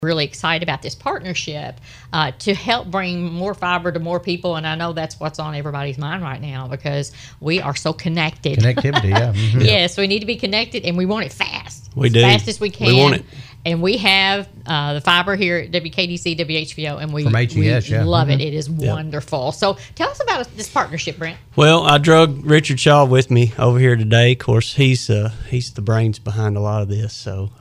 really excited about this partnership to help bring more fiber to more people. And I know that's what's on everybody's mind right now because we are so connected. Connectivity, yeah. Mm-hmm. Yes, we need to be connected, and we want it fast. We as do. Fast as we can. We want it. And we have the fiber here at WKDC, WHVO, and we, from HES, we love mm-hmm. it. It is wonderful. So tell us about this partnership, Brent. Well, I drug Richard Shaw with me over here today. Of course, he's the brains behind a lot of this. So,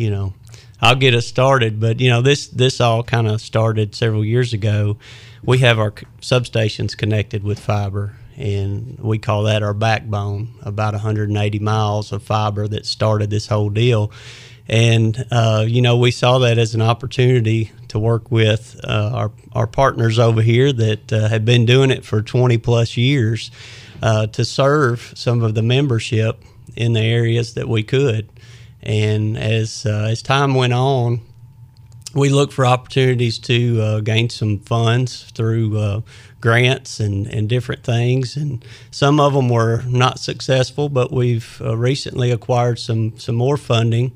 I'll get us started. But, this all kind of started several years ago. We have our substations connected with fiber, and we call that our backbone, about 180 miles of fiber that started this whole deal. And, we saw that as an opportunity to work with our partners over here that have been doing it for 20 plus years to serve some of the membership in the areas that we could. And as time went on, we looked for opportunities to gain some funds through grants and different things. And some of them were not successful, but we've recently acquired some more funding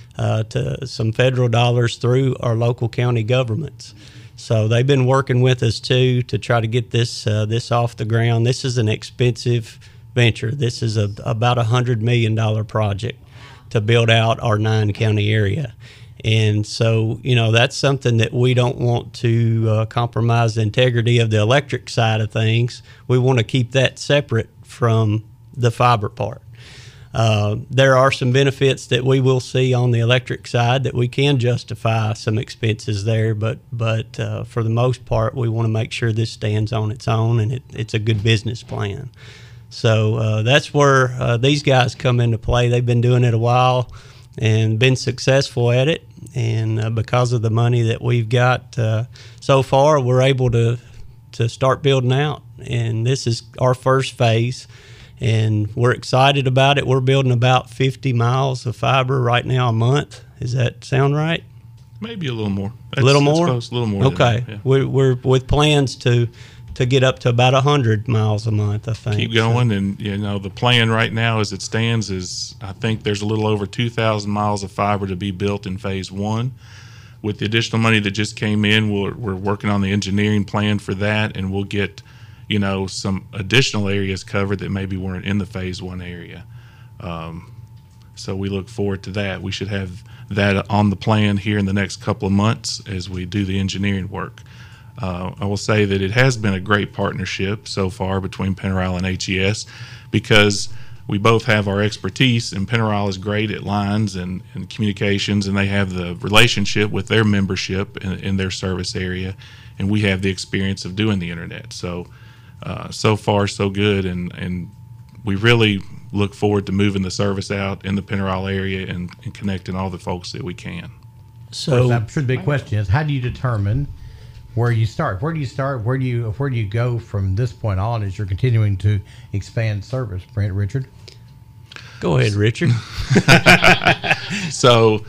to some federal dollars through our local county governments. So they've been working with us too to try to get this off the ground. This is an expensive venture. This is about $100 million project to build out our 9-county area. And so, that's something that we don't want to compromise the integrity of the electric side of things. We want to keep that separate from the fiber part. There are some benefits that we will see on the electric side that we can justify some expenses there, but for the most part, we want to make sure this stands on its own and it's a good business plan. So that's where these guys come into play. They've been doing it a while and been successful at it, and because of the money that we've got so far, we're able to start building out, and this is our first phase. And we're excited about it. We're building about 50 miles of fiber right now a month. Does that sound right? Maybe a little more. A little more? Close, a little more. Okay. Than that, yeah. We're with plans to get up to about 100 miles a month, I think. Keep going. So. And, the plan right now as it stands is I think there's a little over 2,000 miles of fiber to be built in phase one. With the additional money that just came in, we're working on the engineering plan for that, and we'll get some additional areas covered that maybe weren't in the phase one area. So we look forward to that. We should have that on the plan here in the next couple of months as we do the engineering work. I will say that it has been a great partnership so far between Pennyrile and HES because we both have our expertise, and Pennyrile is great at lines and communications, and they have the relationship with their membership in their service area, and we have the experience of doing the internet. So far, so good, and we really look forward to moving the service out in the Pennyrile area and connecting all the folks that we can. So I'm sure the big question is, how do you determine where you start? Where do you start? Where do you go from this point on as you're continuing to expand service? Brent, Richard? Go ahead, Richard. So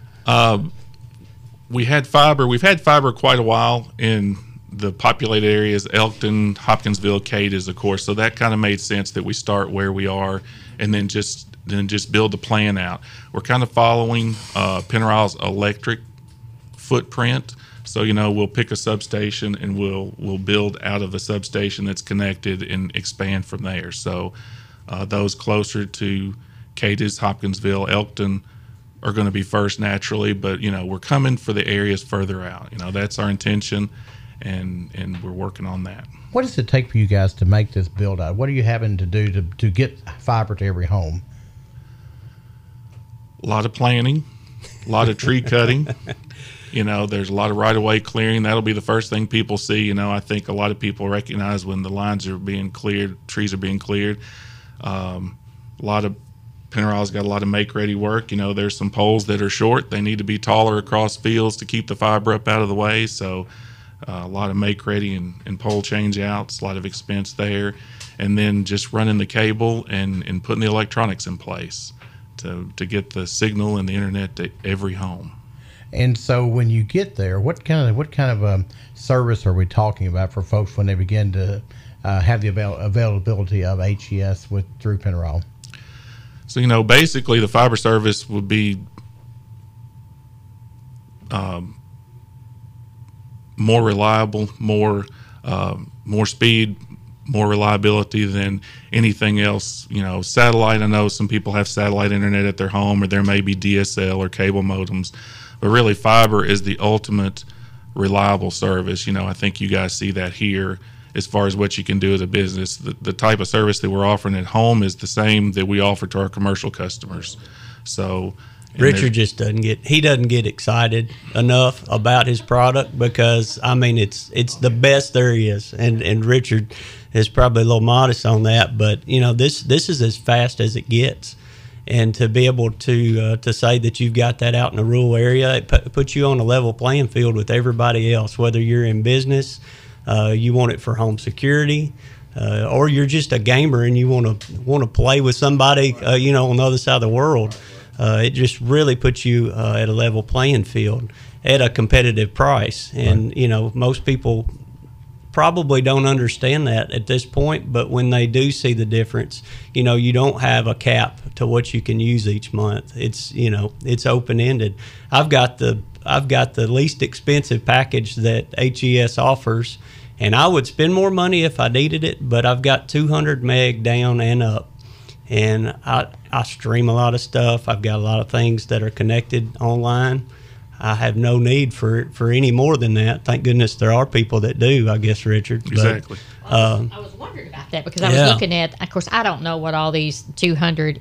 we've had fiber quite a while in the populated areas, Elkton, Hopkinsville, Cadiz, of course. So that kind of made sense that we start where we are and then just build the plan out. We're kind of following Pennyrile's electric footprint. So, we'll pick a substation and we'll build out of a substation that's connected and expand from there. So those closer to Cadiz, Hopkinsville, Elkton are going to be first naturally, but, we're coming for the areas further out. That's our intention. And we're working on that. What does it take for you guys to make this build out? What are you having to do to get fiber to every home? A lot of planning, a lot of tree cutting. There's a lot of right-of-way clearing. That'll be the first thing people see. I think a lot of people recognize when the lines are being cleared, trees are being cleared. A lot of Pennyrile's got a lot of make-ready work. There's some poles that are short. They need to be taller across fields to keep the fiber up out of the way. So a lot of make-ready and pole change-outs, a lot of expense there. And then just running the cable and putting the electronics in place to get the signal and the internet to every home. And so when you get there, what kind of service are we talking about for folks when they begin to have the availability of HES through Pennyrile? So, basically the fiber service would be more reliable, more speed, more reliability than anything else. You know, satellite, I know some people have satellite internet at their home, or there may be DSL or cable modems, but really fiber is the ultimate reliable service. You know, I think you guys see that here as far as what you can do as a business. The type of service that we're offering at home is the same that we offer to our commercial customers. So Richard just doesn't get excited enough about his product, because I mean it's the best there is, and Richard is probably a little modest on that, but you know this is as fast as it gets, and to be able to say that you've got that out in a rural area, it puts you on a level playing field with everybody else, whether you're in business, you want it for home security, or you're just a gamer and you want to play with somebody you know, on the other side of the world. It just really puts you at a level playing field at a competitive price. And, right. You know, most people probably don't understand that at this point, but when they do see the difference, you know, you don't have a cap to what you can use each month. It's, you know, it's open-ended. I've got the least expensive package that HES offers, and I would spend more money if I needed it, but I've got 200 meg down and up. And I stream a lot of stuff. I've got a lot of things that are connected online. I have no need for any more than that. Thank goodness there are people that do, I guess, Richard. Exactly. I was wondering about that, because I was looking at, of course, I don't know what all these 200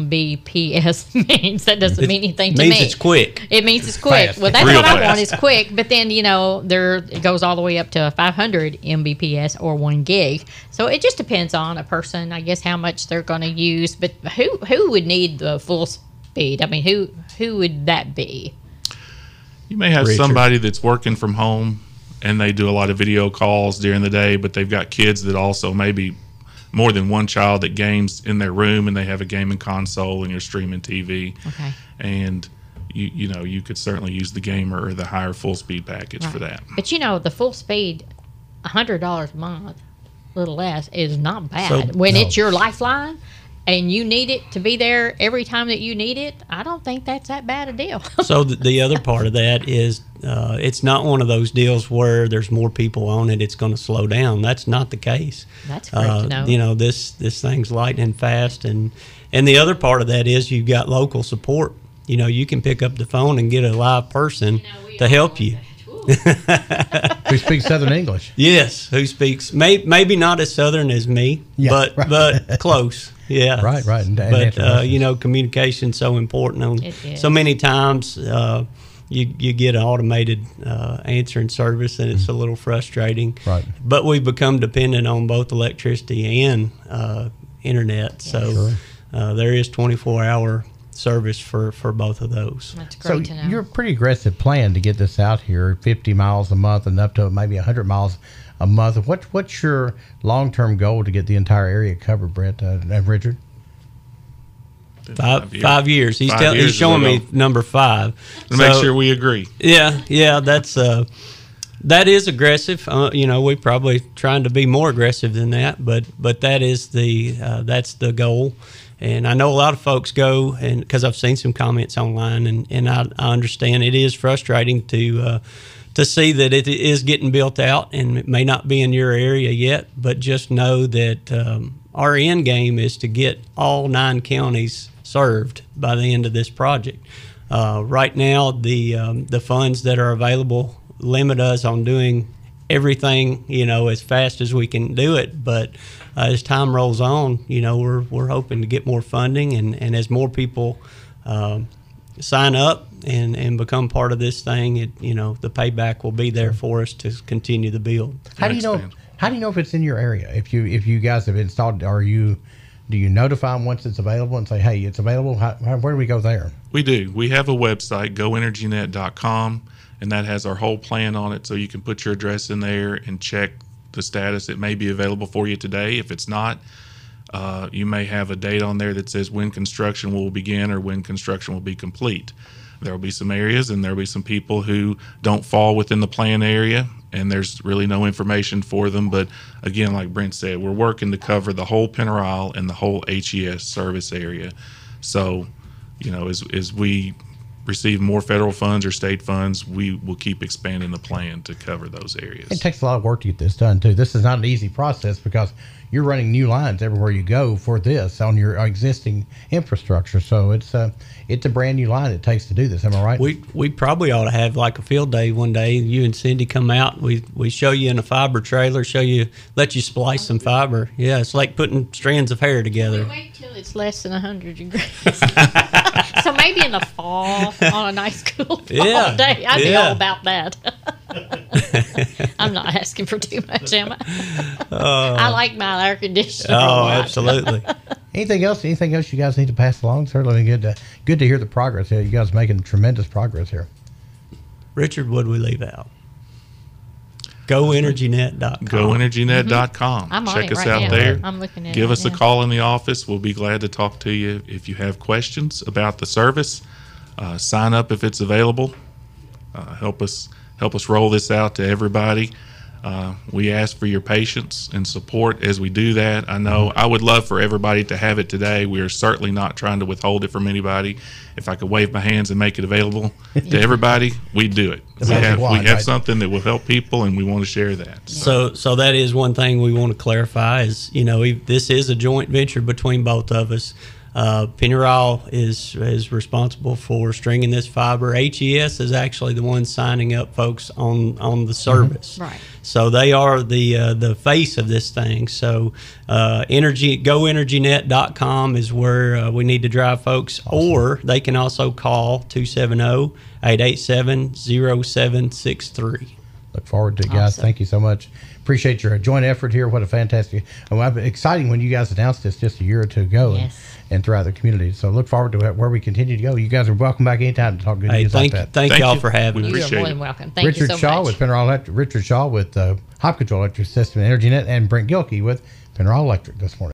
Mbps means. That doesn't mean anything to me. It means it's quick. It means it's quick. Fast. Well, that's Real what I fast. want, is quick. But then, you know, it goes all the way up to 500 Mbps or 1 gig. So it just depends on a person, I guess, how much they're going to use. But who would need the full speed? I mean, who would that be? You may have Richard. somebody that's working from home and they do a lot of video calls during the day, but they've got kids that also, maybe more than one child, that games in their room, and they have a gaming console and you're streaming TV. Okay. And you know, you could certainly use the gamer or the higher full speed package for that. But you know, the full speed, $100 a month, a little less, is not bad. When it's your lifeline and you need it to be there every time that you need it, I don't think that's that bad a deal. So the other part of that is it's not one of those deals where there's more people on it, it's going to slow down. That's not the case. That's great to know. You know, this thing's lightning fast, and the other part of that is you've got local support. You know, you can pick up the phone and get a live person to help you. Who speaks Southern English? Yes, who speaks maybe not as Southern as me, Yeah, but close. Yeah, Right. And But you know, communication's so important. It is. So many times you get an automated answering service, and it's a little frustrating. Right. But we've become dependent on both electricity and internet. So there is 24-hour service for both of those. That's So great to know. you're a pretty aggressive plan to get this out here, 50 miles a month and up to maybe 100 miles a month. What's your long-term goal to get the entire area covered, Brett and Richard? 5 years. He's 5 years he's is showing the me goal. number 5. To make sure we agree. Yeah, that is aggressive. You know, we're probably trying to be more aggressive than that, but that is that's the goal. And I know a lot of folks go, and because I've seen some comments online, and I understand it is frustrating to see that it is getting built out, and it may not be in your area yet, but just know that our end game is to get all 9 counties served by the end of this project. Right now, the funds that are available limit us on doing everything, you know, as fast as we can do it. But as time rolls on, you know, we're hoping to get more funding, and as more people sign up and become part of this thing, you know, the payback will be there for us to continue the build. How do you know if it's in your area? If you guys have installed, do you notify them once it's available and say, hey, it's available? Where do we go there? We do. We have a website, goenergynet.com, and that has our whole plan on it, so you can put your address in there and check the status. It may be available for you today. If it's not, you may have a date on there that says when construction will begin or when construction will be complete. There will be some areas, and there will be some people who don't fall within the plan area, and there's really no information for them. But again, like Brent said, we're working to cover the whole Penner Isle and the whole HES service area. So, you know, as we receive more federal funds or state funds, we will keep expanding the plan to cover those areas. It takes a lot of work to get this done too. This is not an easy process because you're running new lines everywhere you go for this on your existing infrastructure. So it's a brand new line it takes to do this. Am I right? We probably ought to have like a field day one day. You and Cindy come out. We show you in a fiber trailer. Let you splice some fiber. Yeah, it's like putting strands of hair together. Wait till it's less than 100 degrees. So maybe in the fall on a nice cool fall day. I'd be all about that. I'm not asking for too much, am I? I like my air conditioner. Oh, absolutely. Anything else you guys need to pass along? Certainly good to hear the progress here. You guys are making tremendous progress here. Richard, what did we leave out? GoEnergyNet.com. GoEnergyNet.com. I'm on Check it us right out now. there. I'm looking at Give it us a now. call in the office. We'll be glad to talk to you if you have questions about the service. Sign up if it's available. Help us roll this out to everybody. We ask for your patience and support as we do that. I know I would love for everybody to have it today. We are certainly not trying to withhold it from anybody. If I could wave my hands and make it available to everybody, we'd do it. We have something that will help people, and we want to share that. So that is one thing we want to clarify is, this is a joint venture between both of us. Pennyrile is responsible for stringing this fiber. HES is actually the one signing up folks on the service. Right. So they are the face of this thing. So GoEnergyNet.com is where we need to drive folks. Awesome. Or they can also call 270-887-0763. Look forward to it, guys. Awesome. Thank you so much. Appreciate your joint effort here. What a fantastic, exciting when you guys announced this just a year or two ago. Yes. And throughout the community. So look forward to where we continue to go. You guys are welcome back anytime to talk good news like that. Thank y'all for having us. You're Appreciate more it. than welcome. Thank Richard you so Shaw much. with Pennyrile Electric. Richard Shaw with Hop Control Electric System and EnergyNet, and Brent Gilkey with Pennyrile Electric this morning.